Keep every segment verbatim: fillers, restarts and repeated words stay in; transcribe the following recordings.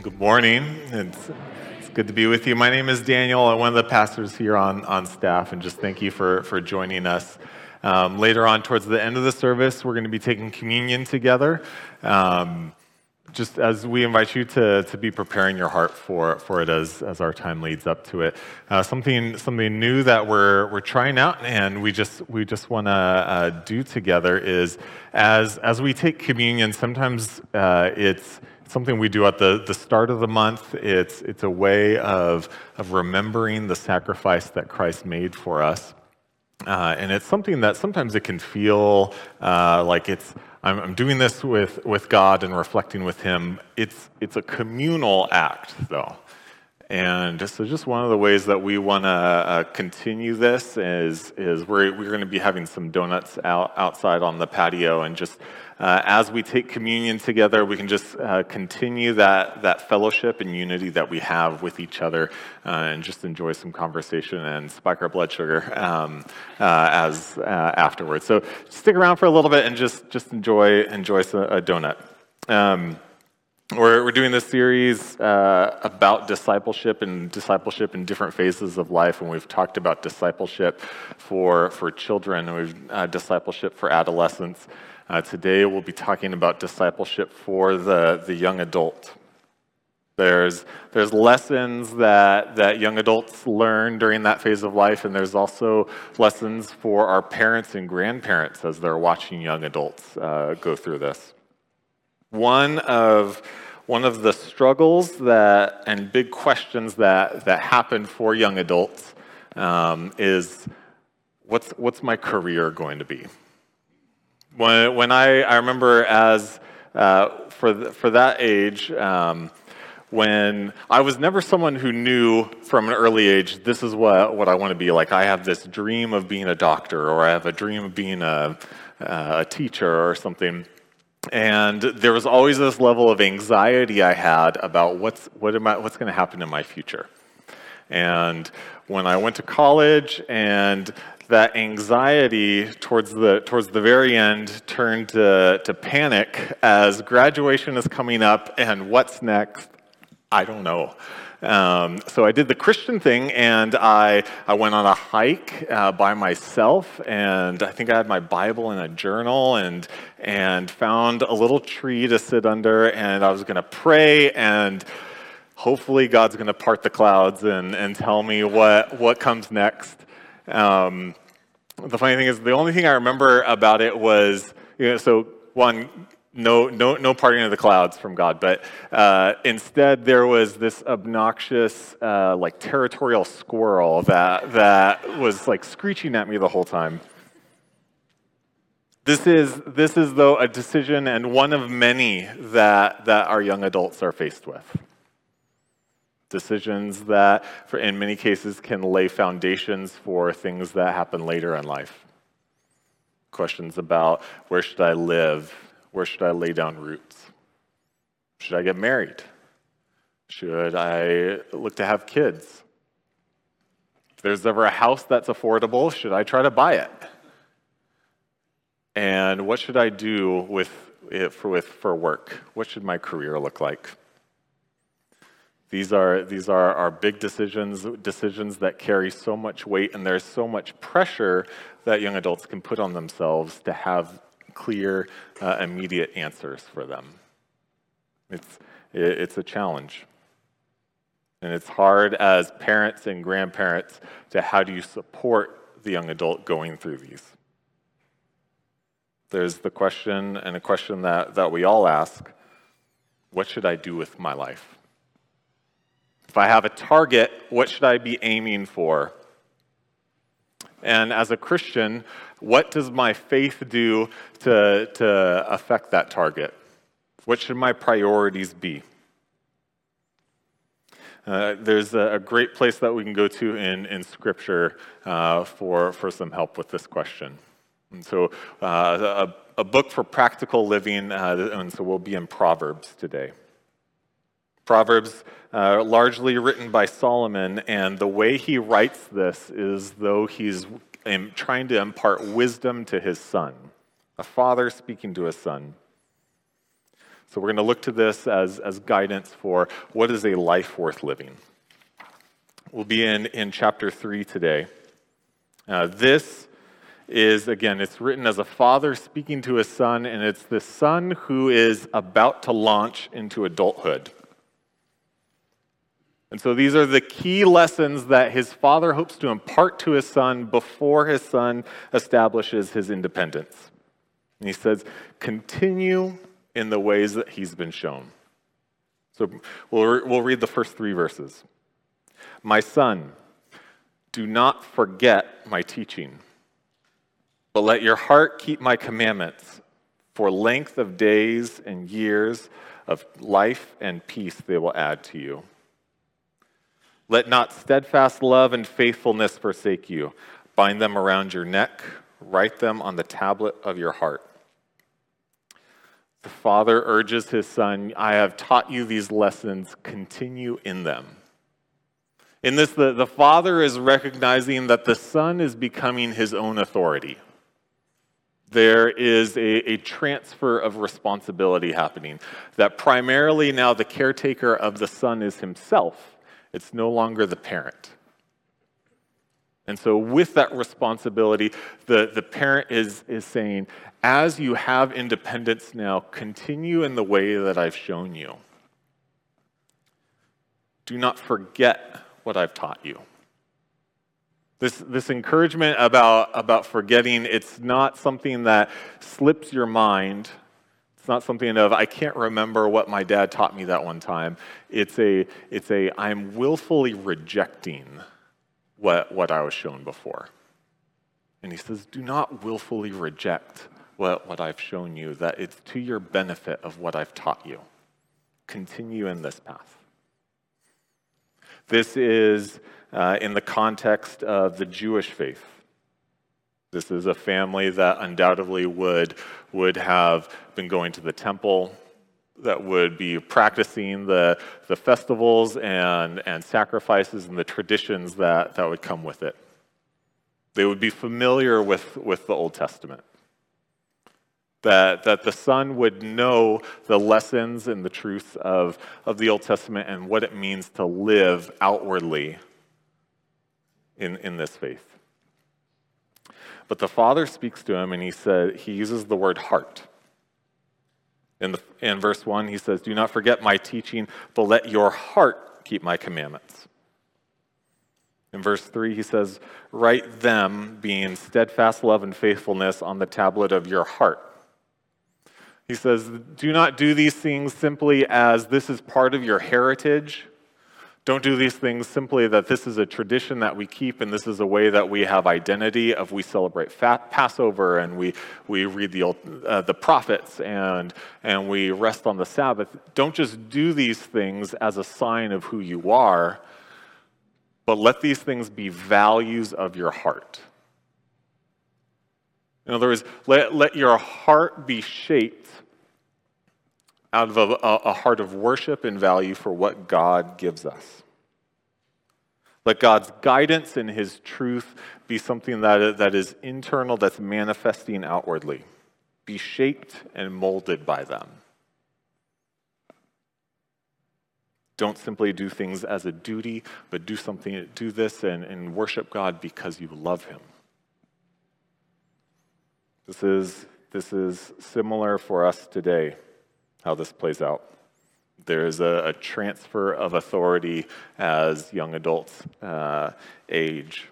Good morning. It's, it's good to be with you. My name is Daniel. I'm one of the pastors here on, on staff, and just thank you for, for joining us. Um, later on, towards the end of the service, we're going to be taking communion together. Um, just as we invite you to, to be preparing your heart for, for it as, as our time leads up to it. Uh, something something new that we're we're trying out and we just we just want to uh, do together is as as we take communion, sometimes uh, it's something we do at the, the start of the month. It's it's a way of of remembering the sacrifice that Christ made for us. Uh, and it's something that sometimes it can feel uh, like it's I'm, I'm doing this with, with God and reflecting with Him. It's it's a communal act, though. And so just one of the ways that we want to uh, continue this is is we're, we're going to be having some donuts out outside on the patio, and just uh, as we take communion together, we can just uh, continue that, that fellowship and unity that we have with each other, uh, and just enjoy some conversation and spike our blood sugar um, uh, as uh, afterwards. So stick around for a little bit and just, just enjoy, enjoy a donut. Um, We're, we're doing this series uh, about discipleship and discipleship in different phases of life, and we've talked about discipleship for for children, and we've uh, discipleship for adolescents. Uh, today we'll be talking about discipleship for the, the young adult. There's there's lessons that, that young adults learn during that phase of life, and there's also lessons for our parents and grandparents as they're watching young adults uh, go through this. One of one of the struggles that and big questions that that happen for young adults um, is what's what's my career going to be? When when I I remember as uh, for the, for that age. Um, When I was never someone who knew from an early age, this is what, what I want to be like. I have this dream of being a doctor, or I have a dream of being a, a teacher or something. And there was always this level of anxiety I had about what's what am I what's going to happen in my future. And when I went to college, and that anxiety towards the towards the very end turned to, to panic as graduation is coming up, and what's next? I don't know. Um, so I did the Christian thing, and I I went on a hike uh, by myself, and I think I had my Bible and a journal, and and found a little tree to sit under, and I was going to pray, and hopefully God's going to part the clouds and and tell me what what comes next. Um, the funny thing is, the only thing I remember about it was, you know, so one. No, no, no parting of the clouds from God, but uh, instead there was this obnoxious, uh, like territorial squirrel that that was like screeching at me the whole time. This is this is though a decision, and one of many that that our young adults are faced with. Decisions that, for in many cases, can lay foundations for things that happen later in life. Questions about where should I live. Where should I lay down roots? Should I get married? Should I look to have kids? If there's ever a house that's affordable, should I try to buy it? And what should I do with it for, with, for work? What should my career look like? These are, these are our big decisions, decisions that carry so much weight, and there's so much pressure that young adults can put on themselves to have clear, uh, immediate answers for them. It's it's a challenge. And it's hard as parents and grandparents to how do you support the young adult going through these. There's the question, and a question that, that we all ask, what should I do with my life? If I have a target, what should I be aiming for? And as a Christian, what does my faith do to, to affect that target? What should my priorities be? Uh, there's a, a great place that we can go to in, in Scripture uh, for, for some help with this question. And so uh, a, a book for practical living, uh, and so we'll be in Proverbs today. Proverbs, uh, largely written by Solomon, and the way he writes this is though he's um, trying to impart wisdom to his son, a father speaking to his son. So we're going to look to this as, as guidance for what is a life worth living. We'll be in, in chapter three today. Uh, this is, again, it's written as a father speaking to his son, and it's the son who is about to launch into adulthood. And so these are the key lessons that his father hopes to impart to his son before his son establishes his independence. And he says, continue in the ways that he's been shown. So we'll, we'll read the first three verses. My son, do not forget my teaching, but let your heart keep my commandments. For length of days and years of life and peace they will add to you. Let not steadfast love and faithfulness forsake you. Bind them around your neck, write them on the tablet of your heart. The father urges his son, I have taught you these lessons, continue in them. In this, the, the father is recognizing that the son is becoming his own authority. There is a, a transfer of responsibility happening, that primarily now the caretaker of the son is himself. It's no longer the parent. And so with that responsibility, the, the parent is, is saying, as you have independence now, continue in the way that I've shown you. Do not forget what I've taught you. This, this encouragement about, about forgetting, it's not something that slips your mind. It's not something of, I can't remember what my dad taught me that one time. It's a, it's a I'm willfully rejecting what, what I was shown before. And he says, do not willfully reject what, what I've shown you, that it's to your benefit of what I've taught you. Continue in this path. This is uh, in the context of the Jewish faith. This is a family that undoubtedly would, would have been going to the temple, that would be practicing the, the festivals and, and sacrifices and the traditions that, that would come with it. They would be familiar with, with the Old Testament. That, that the son would know the lessons and the truths of, of the Old Testament and what it means to live outwardly in, in this faith. But the father speaks to him and he said, he uses the word heart. In, the, in verse one, he says, do not forget my teaching, but let your heart keep my commandments. In verse three, he says, write them, being steadfast love and faithfulness, on the tablet of your heart. He says, do not do these things simply as this is part of your heritage. Don't do these things simply that this is a tradition that we keep and this is a way that we have identity of we celebrate fat Passover and we, we read the, old, uh, the prophets and, and we rest on the Sabbath. Don't just do these things as a sign of who you are, but let these things be values of your heart. In other words, let, let your heart be shaped out of a, a heart of worship and value for what God gives us. Let God's guidance and his truth be something that, that is internal, that's manifesting outwardly. Be shaped and molded by them. Don't simply do things as a duty, but do something, do this and, and worship God because you love him. This is, this is similar for us today, how this plays out. There is a, a transfer of authority as young adults uh, age.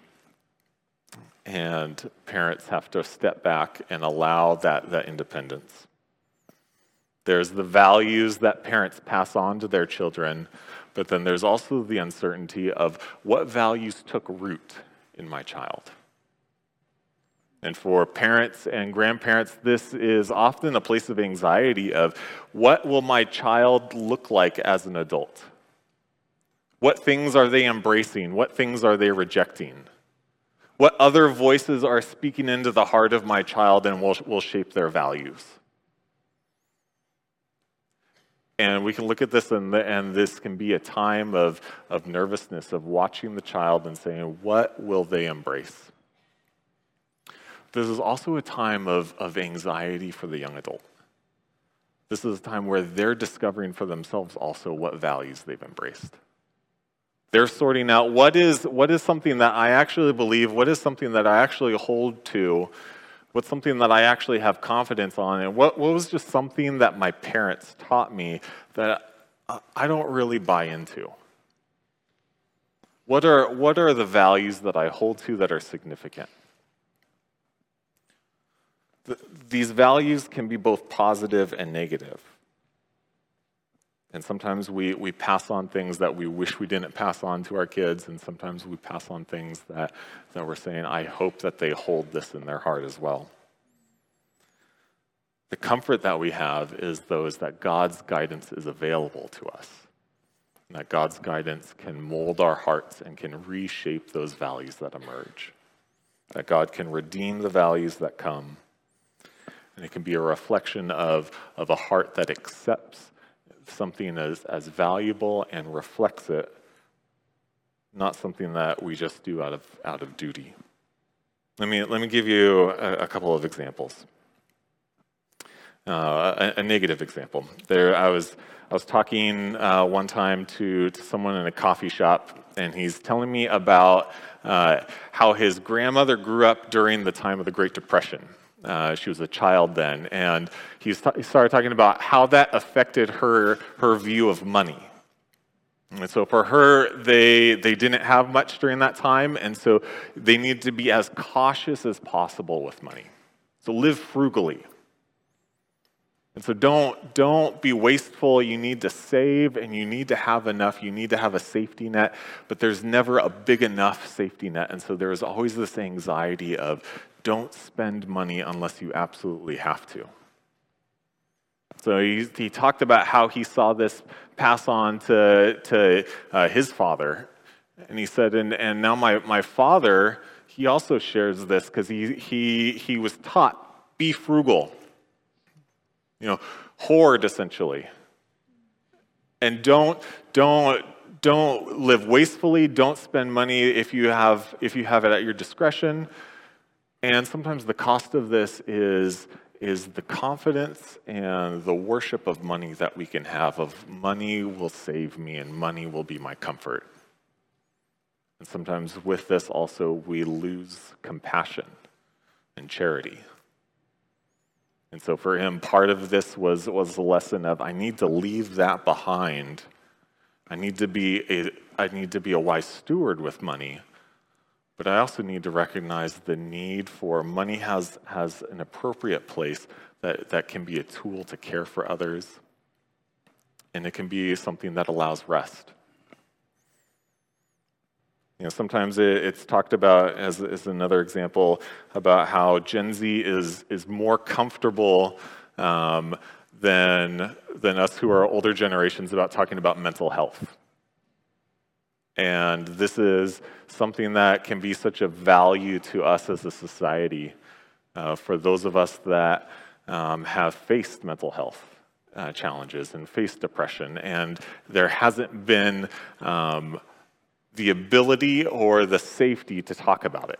And parents have to step back and allow that, that independence. There's the values that parents pass on to their children, but then there's also the uncertainty of what values took root in my child. And for parents and grandparents, this is often a place of anxiety of what will my child look like as an adult? What things are they embracing? What things are they rejecting? What other voices are speaking into the heart of my child and will, will shape their values? And we can look at this and, and this can be a time of, of nervousness, of watching the child and saying, what will they embrace? This is also a time of, of anxiety for the young adult. This is a time where they're discovering for themselves also what values they've embraced. They're sorting out what is, what is something that I actually believe, what is something that I actually hold to, what's something that I actually have confidence on, and what, what was just something that my parents taught me that I don't really buy into. What are, what are the values that I hold to that are significant? The, these values can be both positive and negative. And sometimes we, we pass on things that we wish we didn't pass on to our kids, and sometimes we pass on things that, that we're saying, I hope that they hold this in their heart as well. The comfort that we have is those that God's guidance is available to us, and that God's guidance can mold our hearts and can reshape those values that emerge, that God can redeem the values that come, and it can be a reflection of, of a heart that accepts something as, as valuable and reflects it, not something that we just do out of out of duty. Let me let me give you a, a couple of examples. Uh, a, a negative example. There, I was I was talking uh, one time to to someone in a coffee shop, and he's telling me about uh, how his grandmother grew up during the time of the Great Depression. Uh, she was a child then, and he, was he started talking about how that affected her her view of money. And so for her, they they didn't have much during that time, and so they needed to be as cautious as possible with money. So live frugally. And so don't don't be wasteful. You need to save, and you need to have enough. You need to have a safety net, but there's never a big enough safety net, and so there's always this anxiety of, don't spend money unless you absolutely have to. So he, he talked about how he saw this pass on to, to uh, his father. And he said, and, and now my, my father, he also shares this because he, he, he was taught, be frugal. You know, hoard essentially. And don't, don't, don't live wastefully. Don't spend money if you have, if you have it at your discretion. And sometimes the cost of this is, is the confidence and the worship of money that we can have, of money will save me and money will be my comfort. And sometimes with this also we lose compassion and charity. And so for him, part of this was, was the lesson of, I need to leave that behind. I need to be a, I need to be a wise steward with money. But I also need to recognize the need for money has, has an appropriate place that, that can be a tool to care for others. And it can be something that allows rest. You know, sometimes it, it's talked about as, as another example about how Gen Z is, is more comfortable um, than, than us who are older generations about talking about mental health. And this is something that can be such a value to us as a society, uh, for those of us that um, have faced mental health uh, challenges and faced depression, and there hasn't been um, the ability or the safety to talk about it.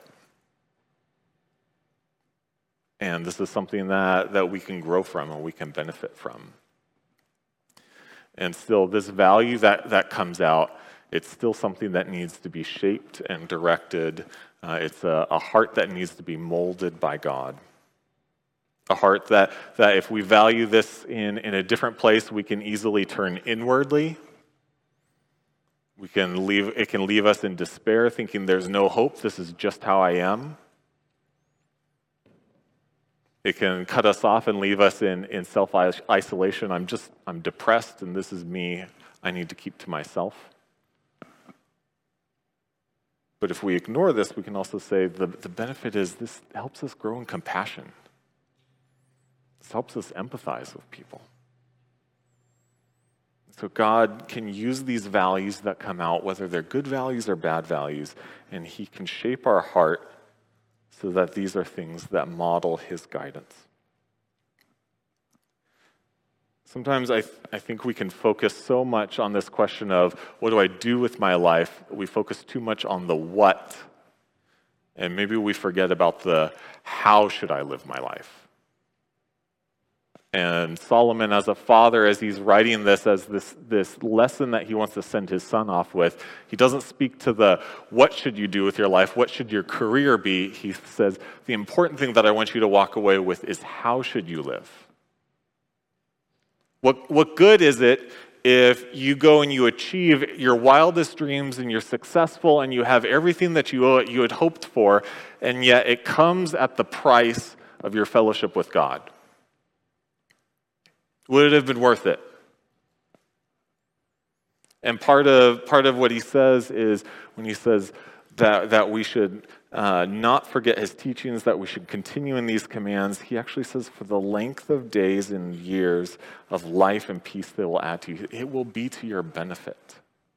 And this is something that, that we can grow from and we can benefit from. And still, this value that, that comes out, it's still something that needs to be shaped and directed. Uh, it's a, a heart that needs to be molded by God. A heart that, that if we value this in, in a different place, we can easily turn inwardly. We can leave, it can leave us in despair, thinking there's no hope, this is just how I am. It can cut us off and leave us in, in self-isolation. I'm just, I'm depressed and this is me. I need to keep to myself. But if we ignore this, we can also say the, the benefit is this helps us grow in compassion. This helps us empathize with people. So God can use these values that come out, whether they're good values or bad values, and he can shape our heart so that these are things that model his guidance. Sometimes I, th- I think we can focus so much on this question of, what do I do with my life? We focus too much on the what, and maybe we forget about the how should I live my life? And Solomon, as a father, as he's writing this as this, this lesson that he wants to send his son off with, he doesn't speak to the, what should you do with your life? What should your career be? He says, the important thing that I want you to walk away with is how should you live? What, what good is it if you go and you achieve your wildest dreams and you're successful and you have everything that you, you had hoped for, and yet it comes at the price of your fellowship with God? Would it have been worth it? And part of part of what he says is when he says that, that we should uh, not forget his teachings, that we should continue in these commands, he actually says for the length of days and years of life and peace they will add to you, it will be to your benefit.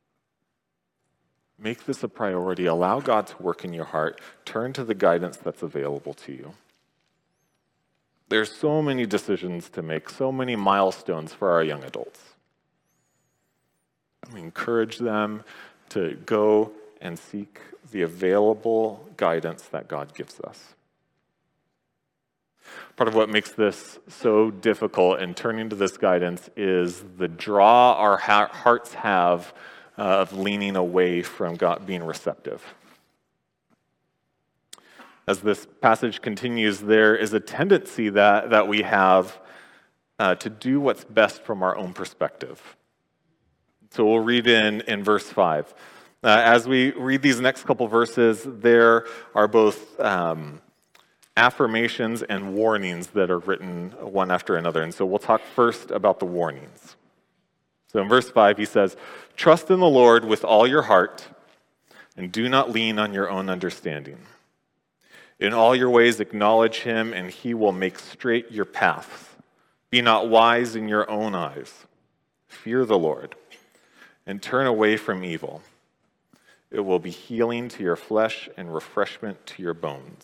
Make this a priority. Allow God to work in your heart. Turn to the guidance that's available to you. There's so many decisions to make, so many milestones for our young adults. We encourage them to go and seek the available guidance that God gives us. Part of what makes this so difficult in turning to this guidance is the draw our hearts have uh, of leaning away from God being receptive. As this passage continues, there is a tendency that, that we have uh, to do what's best from our own perspective. So we'll read in, in verse five. Uh, as we read these next couple verses, there are both um, affirmations and warnings that are written one after another. And so we'll talk first about the warnings. So in verse five, he says, "Trust in the Lord with all your heart, and do not lean on your own understanding. In all your ways acknowledge him, and he will make straight your paths. Be not wise in your own eyes. Fear the Lord, and turn away from evil. It will be healing to your flesh and refreshment to your bones."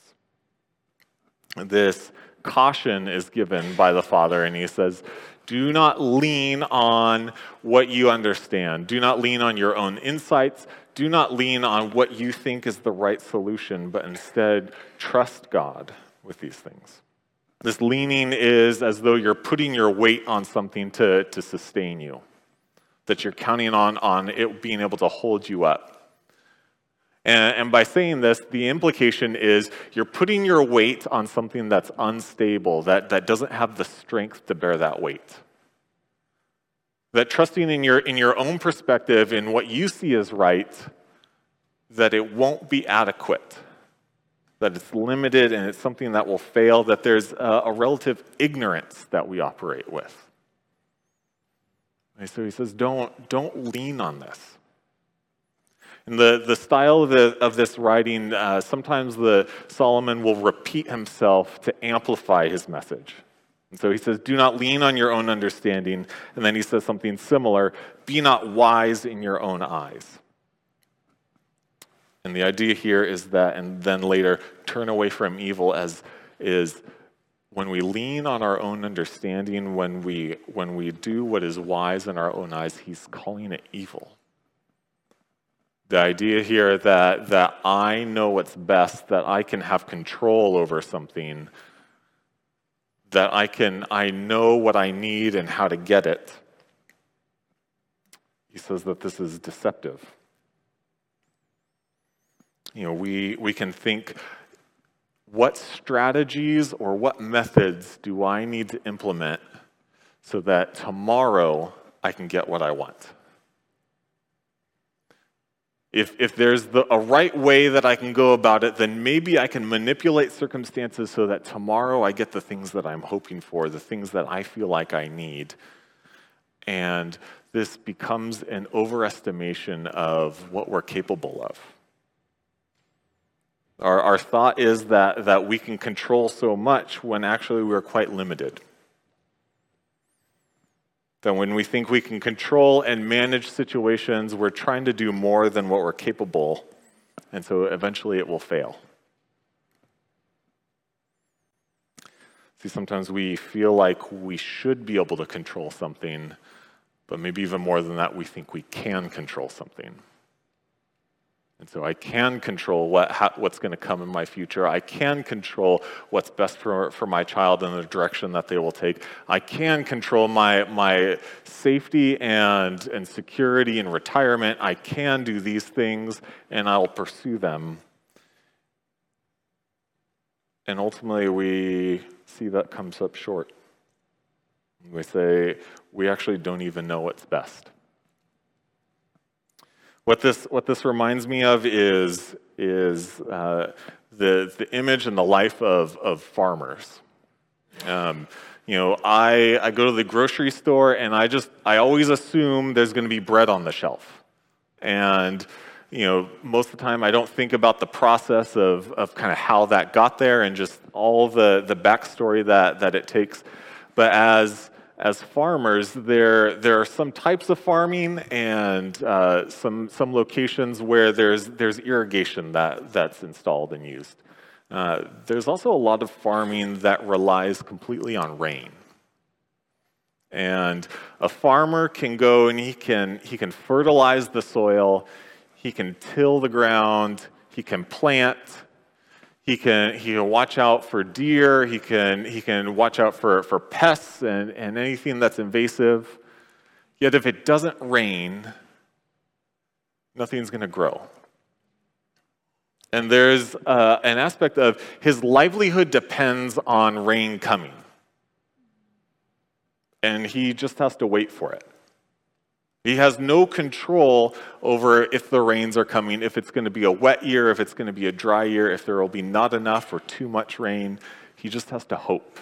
This caution is given by the Father, and he says, do not lean on what you understand. Do not lean on your own insights. Do not lean on what you think is the right solution, but instead trust God with these things. This leaning is as though you're putting your weight on something to, to sustain you, that you're counting on, on it being able to hold you up. And, and by saying this, the implication is you're putting your weight on something that's unstable, that, that doesn't have the strength to bear that weight. That trusting in your, in your own perspective, in what you see as right, that it won't be adequate, that it's limited and it's something that will fail, that there's a, a relative ignorance that we operate with. And so he says, don't, don't lean on this. In the, the style of, the, of this writing, uh, sometimes the Solomon will repeat himself to amplify his message. And so he says, do not lean on your own understanding. And then he says something similar, be not wise in your own eyes. And the idea here is that, and then later, turn away from evil, as is when we lean on our own understanding, when we, when we do what is wise in our own eyes, he's calling it evil. The idea here that, that I know what's best, that I can have control over something, that I can, I know what I need and how to get it. He says that this is deceptive. You know, we, we can think, what strategies or what methods do I need to implement so that tomorrow I can get what I want? If, if there's the, a right way that I can go about it, then maybe I can manipulate circumstances so that tomorrow I get the things that I'm hoping for, the things that I feel like I need. And this becomes an overestimation of what we're capable of. Our, our thought is that, that we can control so much when actually we're quite limited. That when we think we can control and manage situations, we're trying to do more than what we're capable, and so eventually it will fail. See, sometimes we feel like we should be able to control something, but maybe even more than that, we think we can control something. And so I can control what, how, what's going to come in my future. I can control what's best for, for my child and the direction that they will take. I can control my, my safety and, and security and retirement. I can do these things, and I'll pursue them. And ultimately, we see that comes up short. We say, we actually don't even know what's best. What this, what this reminds me of is, is uh, the, the image and the life of, of farmers. Um, you know, I, I go to the grocery store and I just, I always assume there's going to be bread on the shelf. And, you know, most of the time I don't think about the process of, of kind of how that got there and just all the, the backstory that, that it takes. But as As farmers, there, there are some types of farming and uh, some, some locations where there's, there's irrigation that, that's installed and used. Uh, there's also a lot of farming that relies completely on rain. And a farmer can go and he can, he can fertilize the soil, he can till the ground, he can plant, He can, he can watch out for deer, he can, he can watch out for, for pests and, and anything that's invasive. Yet if it doesn't rain, nothing's going to grow. And there's uh, an aspect of his livelihood depends on rain coming. And he just has to wait for it. He has no control over if the rains are coming, if it's going to be a wet year, if it's going to be a dry year, if there will be not enough or too much rain. He just has to hope.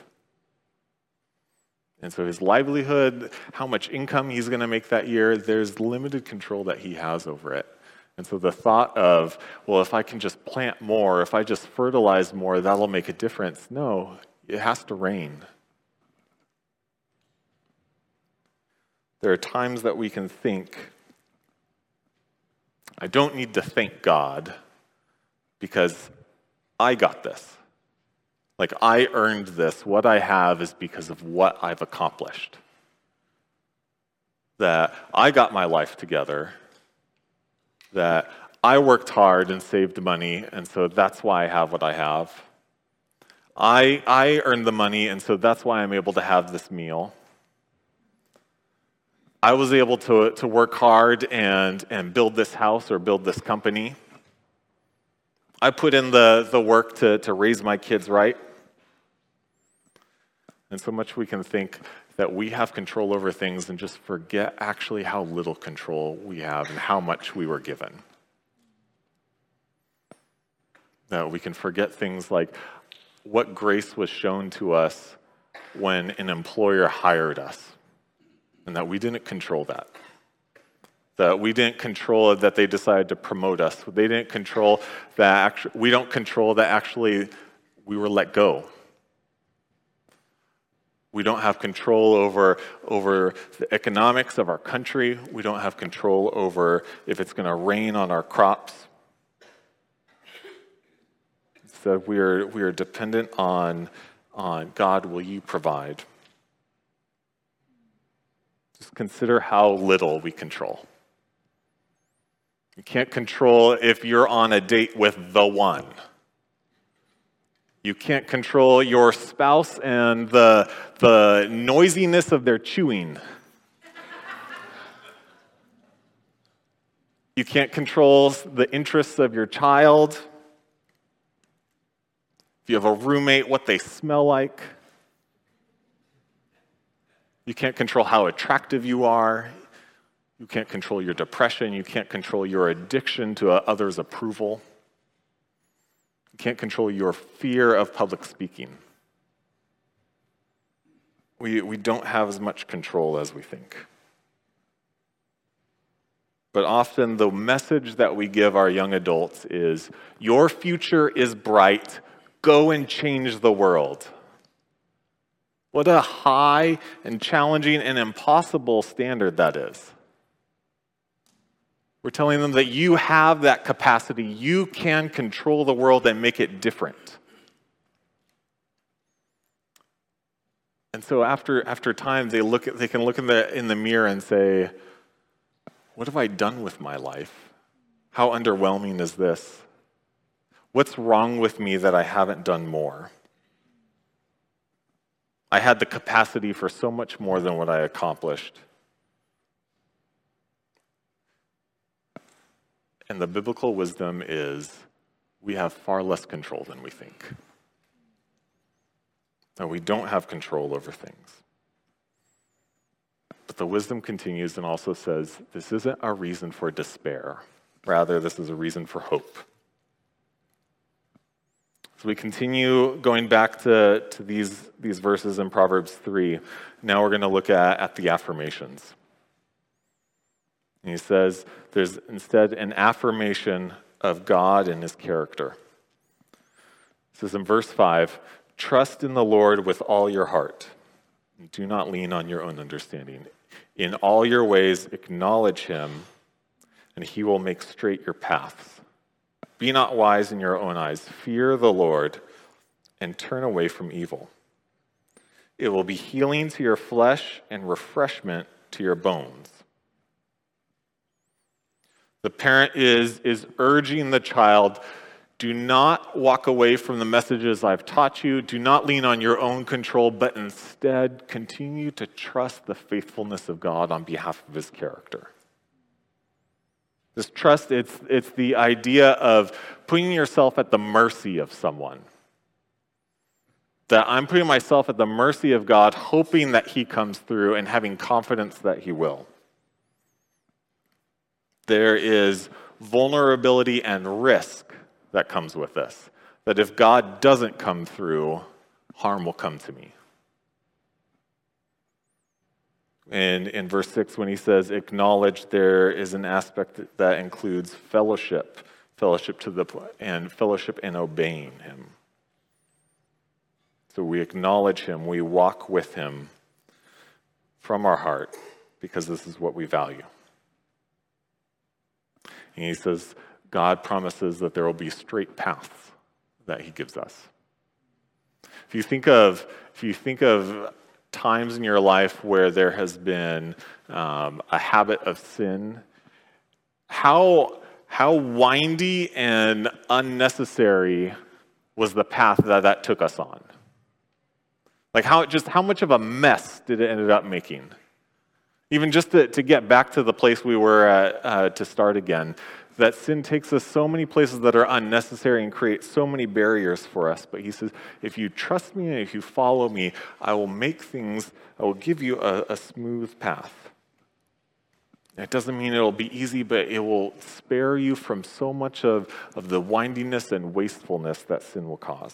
And so his livelihood, how much income he's going to make that year, there's limited control that he has over it. And so the thought of, well, if I can just plant more, if I just fertilize more, that'll make a difference. No, it has to rain. There are times that we can think, I don't need to thank God because I got this. Like, I earned this. What I have is because of what I've accomplished. That I got my life together, that I worked hard and saved money, and so that's why I have what I have. I, I earned the money, and so that's why I'm able to have this meal. I was able to, to work hard and, and build this house or build this company. I put in the, the work to, to raise my kids right. And so much we can think that we have control over things and just forget actually how little control we have and how much we were given. That we can forget things like what grace was shown to us when an employer hired us. And that we didn't control that. That we didn't control that they decided to promote us. They didn't control that, actu- we don't control that actually we were let go. We don't have control over, over the economics of our country. We don't have control over if it's going to rain on our crops. So we are, we are dependent on, on God, will you provide? Just consider how little we control. You can't control if you're on a date with the one. You can't control your spouse and the, the noisiness of their chewing. You can't control the interests of your child. If you have a roommate, what they smell like. You can't control how attractive you are. You can't control your depression. You can't control your addiction to others' approval. You can't control your fear of public speaking. We, we don't have as much control as we think. But often the message that we give our young adults is, your future is bright, go and change the world. What a high and challenging and impossible standard that is. We're telling them that you have that capacity. You can control the world and make it different. And so after, after time, they, look at, they can look in the, in the mirror and say, what have I done with my life? How underwhelming is this? What's wrong with me that I haven't done more? I had the capacity for so much more than what I accomplished. And the biblical wisdom is we have far less control than we think. And we don't have control over things. But the wisdom continues and also says this isn't a reason for despair. Rather, this is a reason for hope. So we continue going back to, to these, these verses in Proverbs three. Now we're going to look at, at the affirmations. And he says there's instead an affirmation of God and his character. It says in verse five, trust in the Lord with all your heart. And do not lean on your own understanding. In all your ways acknowledge him, and he will make straight your paths. Be not wise in your own eyes. Fear the Lord and turn away from evil. It will be healing to your flesh and refreshment to your bones. The parent is, is urging the child, do not walk away from the messages I've taught you. Do not lean on your own control, but instead continue to trust the faithfulness of God on behalf of his character. This trust, it's, it's the idea of putting yourself at the mercy of someone. That I'm putting myself at the mercy of God, hoping that he comes through and having confidence that he will. There is vulnerability and risk that comes with this. That if God doesn't come through, harm will come to me. And in verse six, when he says acknowledge, there is an aspect that includes fellowship, fellowship to the and fellowship in obeying him. So we acknowledge him, we walk with him from our heart because this is what we value. And he says God promises that there will be straight paths that he gives us. If you think of if you think of times in your life where there has been um, a habit of sin, how, how windy and unnecessary was the path that that took us on? Like how just how much of a mess did it end up making? Even just to, to get back to the place we were at uh, to start again, that sin takes us so many places that are unnecessary and create so many barriers for us. But he says, if you trust me and if you follow me, I will make things, I will give you a, a smooth path. It doesn't mean it'll be easy, but it will spare you from so much of, of the windiness and wastefulness that sin will cause.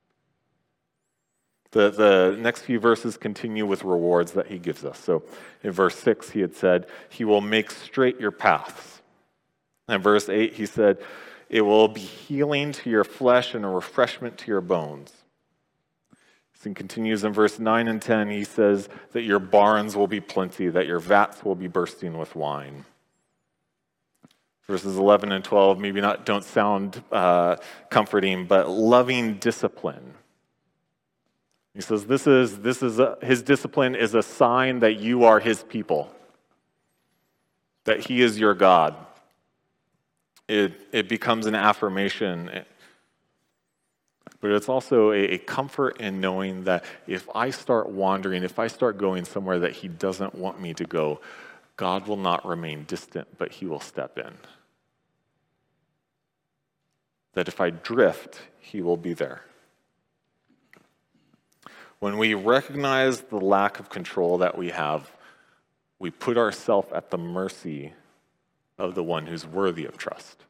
The, the next few verses continue with rewards that he gives us. So in verse six, he had said, he will make straight your paths. And verse eight, he said, it will be healing to your flesh and a refreshment to your bones. And continues in verse nine and ten, he says that your barns will be plenty, that your vats will be bursting with wine. Verses eleven and twelve maybe not don't sound uh, comforting, but loving discipline. He says this is this is a, his discipline is a sign that you are his people, that he is your God. It, it becomes an affirmation, but it's also a, a comfort in knowing that if I start wandering, if I start going somewhere that he doesn't want me to go, God will not remain distant, but he will step in. That if I drift, he will be there. When we recognize the lack of control that we have, we put ourselves at the mercy of the one who's worthy of trust.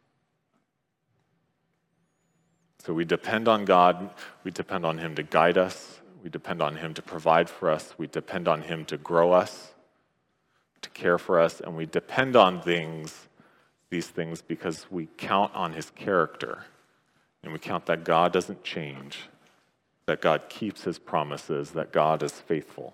So we depend on God, we depend on him to guide us, we depend on him to provide for us, we depend on him to grow us, to care for us, and we depend on things, these things because we count on his character, and we count that God doesn't change, that God keeps his promises, that God is faithful.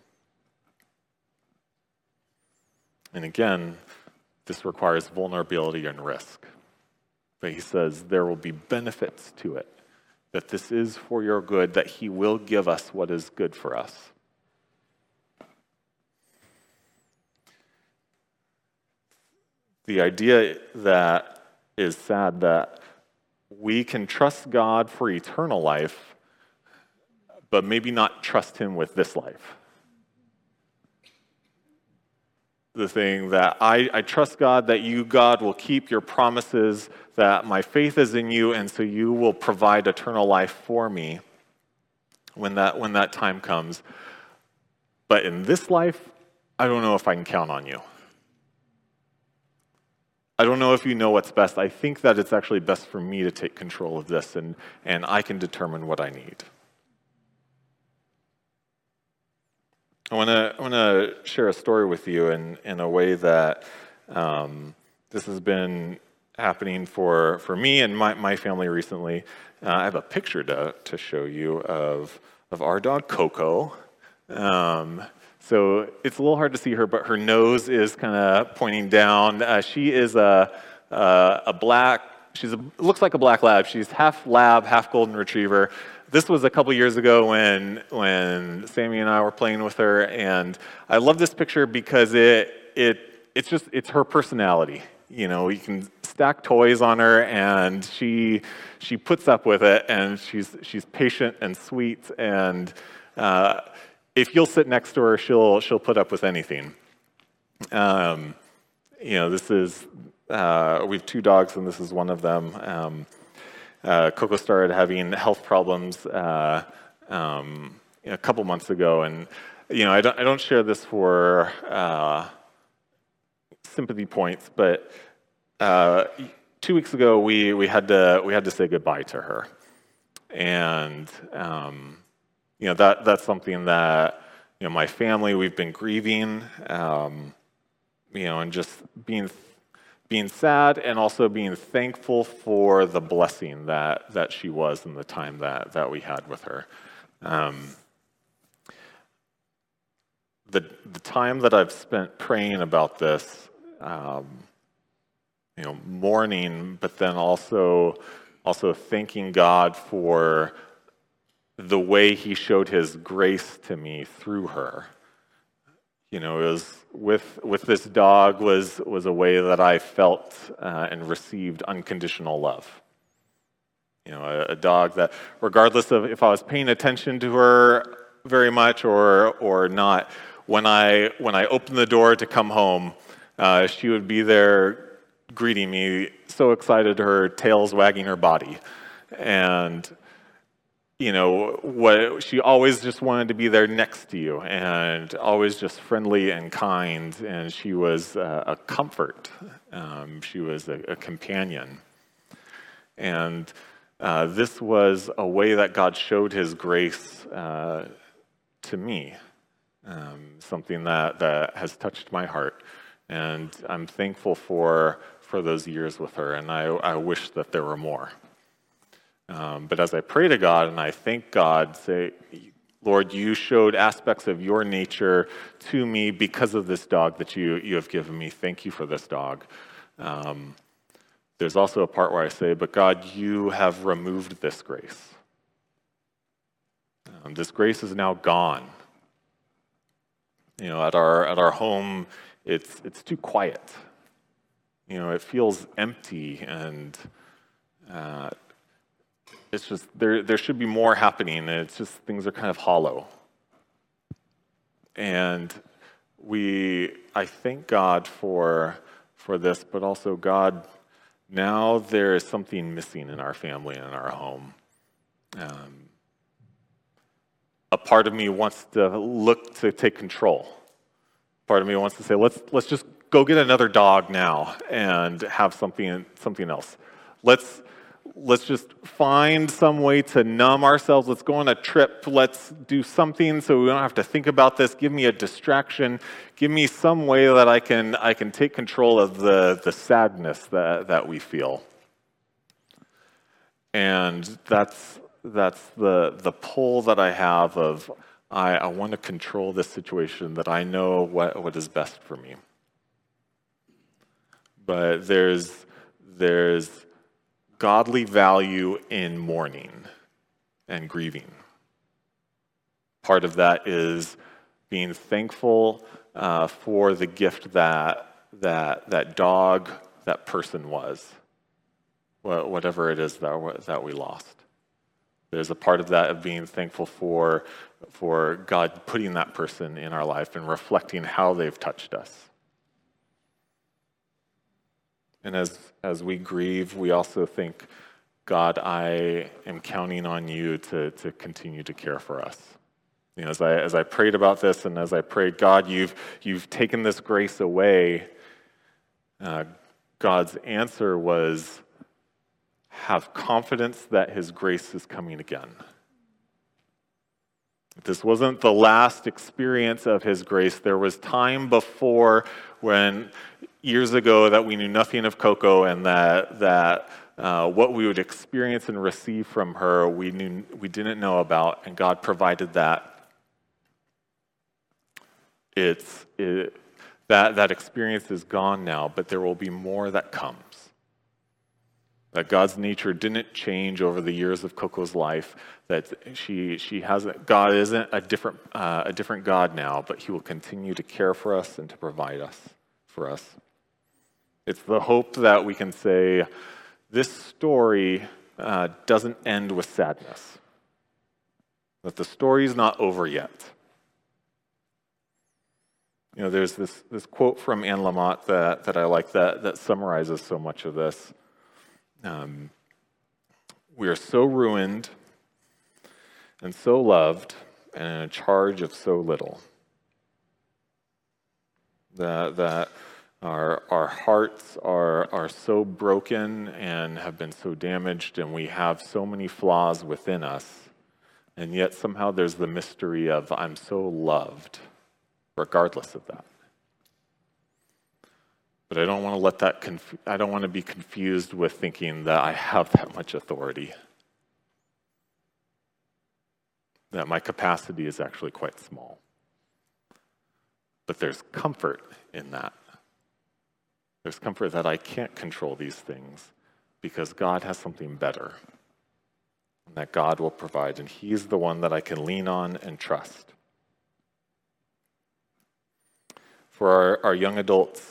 And again, this requires vulnerability and risk. But he says there will be benefits to it, that this is for your good, that he will give us what is good for us. The idea that is sad that we can trust God for eternal life, but maybe not trust him with this life. The thing that I, I trust God that you, God, will keep your promises, that my faith is in you, and so you will provide eternal life for me when that, when that time comes. But in this life, I don't know if I can count on you. I don't know if you know what's best. I think that it's actually best for me to take control of this, and, and I can determine what I need. I want to I want to share a story with you in, in a way that um, this has been happening for, for me and my, my family recently. Uh, I have a picture to, to show you of, of our dog, Coco. Um, so it's a little hard to see her, but her nose is kind of pointing down. Uh, she is a, a, a black, she's a, looks like a black lab. She's half lab, half golden retriever. This was a couple years ago when when Sammy and I were playing with her, and I love this picture because it it it's just it's her personality. You know, you can stack toys on her, and she she puts up with it, and she's she's patient and sweet, and uh, if you'll sit next to her, she'll she'll put up with anything. Um, you know, this is uh, we have two dogs, and this is one of them. Um, Uh, Coco started having health problems uh, um, a couple months ago, and you know I don't I don't share this for uh, sympathy points, but uh, two weeks ago we we had to we had to say goodbye to her, and um, you know that that's something that you know my family, we've been grieving, um, you know, and just being. being sad and also being thankful for the blessing that, that she was in the time that, that we had with her. Um, the, the time that I've spent praying about this, um, you know, mourning, but then also, also thanking God for the way he showed his grace to me through her. You know, it was with with this dog was was a way that I felt uh, and received unconditional love. You know, a, a dog that, regardless of if I was paying attention to her very much or or not, when I when I opened the door to come home, uh, she would be there greeting me, so excited, her tail's wagging her body, and. You know, what she always just wanted to be there next to you, and always just friendly and kind. And she was uh, a comfort. Um, she was a, a companion. And uh, this was a way that God showed His grace uh, to me. Um, something that that has touched my heart, and I'm thankful for for those years with her. And I I wish that there were more. Um, but as I pray to God and I thank God, say, Lord, you showed aspects of your nature to me because of this dog that you, you have given me. Thank you for this dog. Um, there's also a part where I say, but God, you have removed this grace. Um, this grace is now gone. You know, at our at our home, it's it's too quiet. You know, it feels empty and uh, It's just, there there should be more happening. It's just, things are kind of hollow. And we, I thank God for, for this, but also God, now there is something missing in our family and in our home. Um, a part of me wants to look to take control. Part of me wants to say, let's let's just go get another dog now and have something something else. Let's Let's just find some way to numb ourselves. Let's go on a trip. Let's do something so we don't have to think about this. Give me a distraction. Give me some way that I can I can take control of the, the sadness that, that we feel. And that's that's the the pull that I have of I, I want to control this situation, that I know what, what is best for me. But there's there's godly value in mourning and grieving. Part of that is being thankful uh, for the gift that that that dog, that person was. wha- whatever it is that, we- that we lost. There's a part of that of being thankful for, for God putting that person in our life and reflecting how they've touched us. And as, as we grieve, we also think, God, I am counting on you to, to continue to care for us. You know, as I, as I prayed about this and as I prayed, God, you've, you've taken this grace away, uh, God's answer was, have confidence that his grace is coming again. This wasn't the last experience of his grace. There was time before when, years ago, that we knew nothing of Coco and that, that uh, what we would experience and receive from her, we knew we didn't know about, and God provided that. It's, it, that, that experience is gone now, but there will be more that comes. That God's nature didn't change over the years of Coco's life. That she she hasn't. God isn't a different uh, a different God now, but He will continue to care for us and to provide us for us. It's the hope that we can say, this story uh, doesn't end with sadness. That the story is not over yet. You know, there's this this quote from Anne Lamott that that I like that that summarizes so much of this. Um, we are so ruined and so loved and in charge of so little that, that our, our hearts are, are so broken and have been so damaged, and we have so many flaws within us, and yet somehow there's the mystery of I'm so loved regardless of that. But I don't want to let that, conf- I don't want to be confused with thinking that I have that much authority. That my capacity is actually quite small. But there's comfort in that. There's comfort that I can't control these things because God has something better. And that God will provide, and He's the one that I can lean on and trust. For our, our young adults,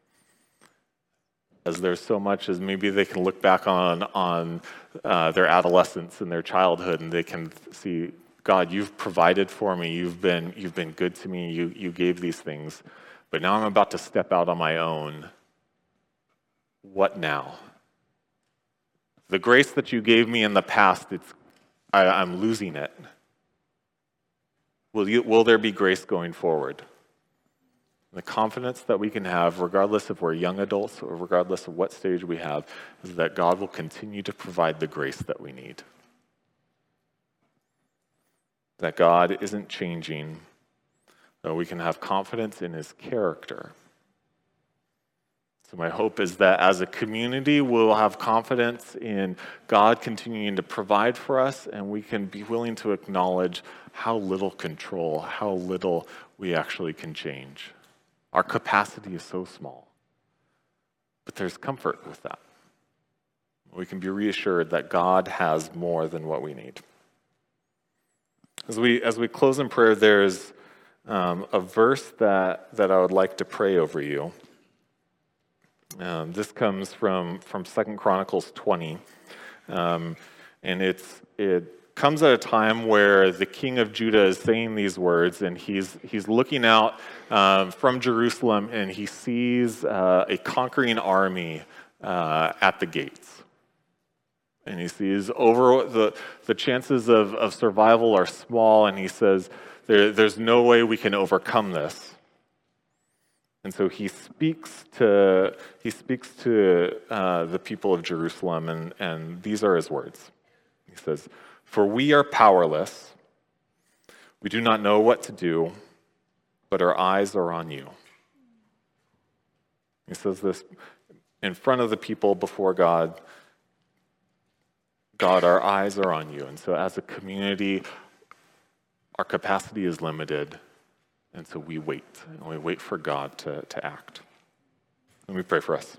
as there's so much as maybe they can look back on, on uh, their adolescence and their childhood, and they can see, God, you've provided for me, you've been, you've been good to me, you, you gave these things, but now I'm about to step out on my own. What now? The grace that you gave me in the past, it's, I, I'm losing it. Will, you, will there be grace going forward? The confidence that we can have, regardless if we're young adults or regardless of what stage we have, is that God will continue to provide the grace that we need. That God isn't changing, that we can have confidence in His character. So my hope is that as a community, we'll have confidence in God continuing to provide for us, and we can be willing to acknowledge how little control, how little we actually can change. Our capacity is so small, but there's comfort with that. We can be reassured that God has more than what we need. As we as we close in prayer, there's um, a verse that, that I would like to pray over you. Um, this comes from, from Second Chronicles twenty, um, and it's it comes at a time where the king of Judah is saying these words, and he's he's looking out um, from Jerusalem, and he sees uh, a conquering army uh, at the gates. And he sees over the, the chances of, of survival are small, and he says, there, there's no way we can overcome this. And so he speaks to he speaks to uh, the people of Jerusalem, and, and these are his words. He says, "For we are powerless. We do not know what to do, but our eyes are on you." He says this in front of the people before God. God, our eyes are on you. And so as a community, our capacity is limited. And so we wait. And we wait for God to, to act. Let me pray for us.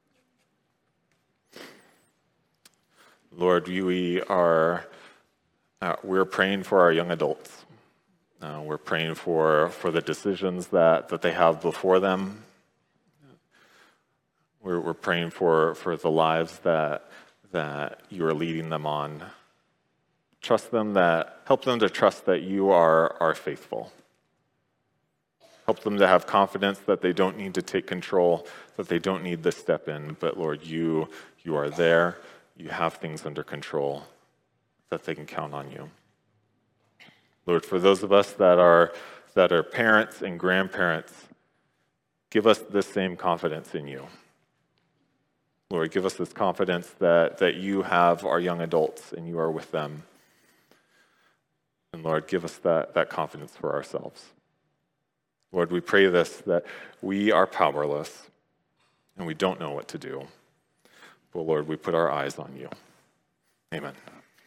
Lord, we are uh, we're praying for our young adults. Uh, we're praying for, for the decisions that, that they have before them. We're, we're praying for, for the lives that that you are leading them on. Trust them that, help them to trust that you are, are faithful. Help them to have confidence that they don't need to take control, that they don't need to step in, but Lord, you, you are there, you have things under control, that they can count on you. Lord, for those of us that are, that are parents and grandparents, give us this same confidence in you. Lord, give us this confidence that, that you have our young adults and you are with them. And Lord, give us that, that confidence for ourselves. Lord, we pray this, that we are powerless and we don't know what to do. But Lord, we put our eyes on you. Amen.